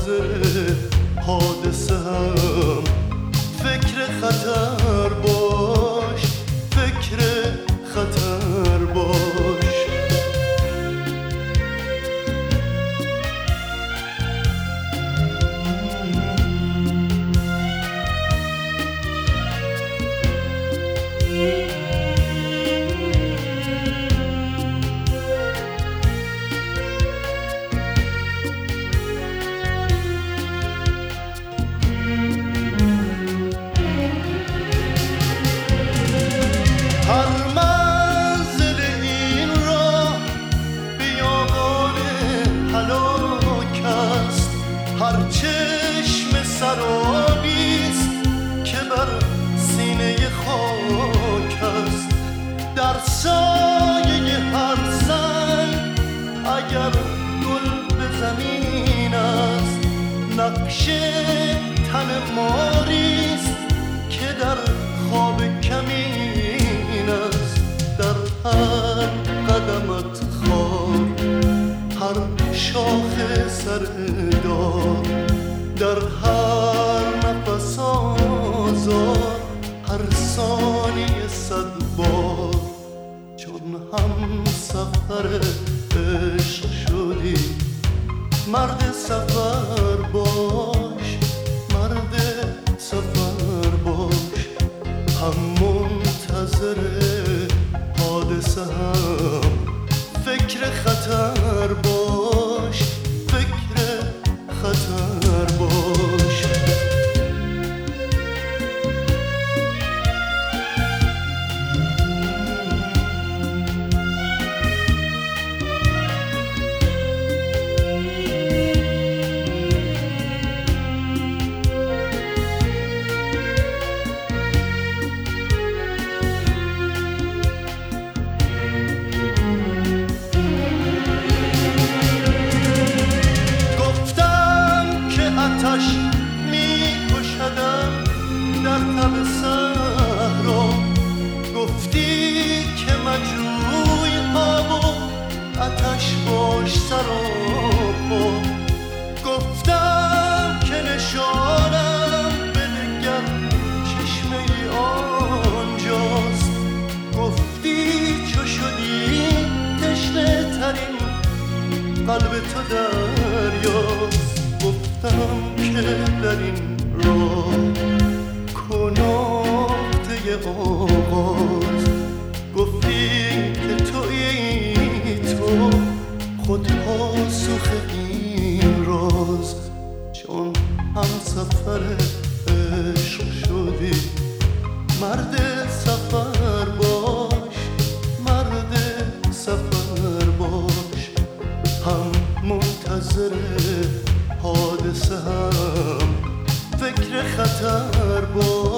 منتظر حادثه هم. فکر خطر باش، فکر خطر باش. هر چشم سرابیست که بر سینه خاک است. در سایه هر سنگ اگر گل به زمین است، نقش تن ماریست که در خواب کمین است. در هر قدمت خار، هر شاخ سردار، در هر نفس آزار، هر ثانیه صد بار. چون هم سفر عشق شدی، مرد سفر باش، مرد سفر باش. هم منتظر حادثه هم، فکر خطر باش، فکر خطر باش. آتش می کشدم در تب صحرا، گفتی که مجروی آب و آتش باش سراپا. گفتم که نشانم بنگر چشمه ای آنجاست، گفتی چو شدی تشنه ترین قلب تو دریاست. گفتم که در این راه کناته آغاز، گفتی که تویی تو خود پاسخ این راز. چون هم سفر عشق شدی، مرد سفر باش، مرد سفر باش. هم منتظر حادثه هم، فکر خطر باش.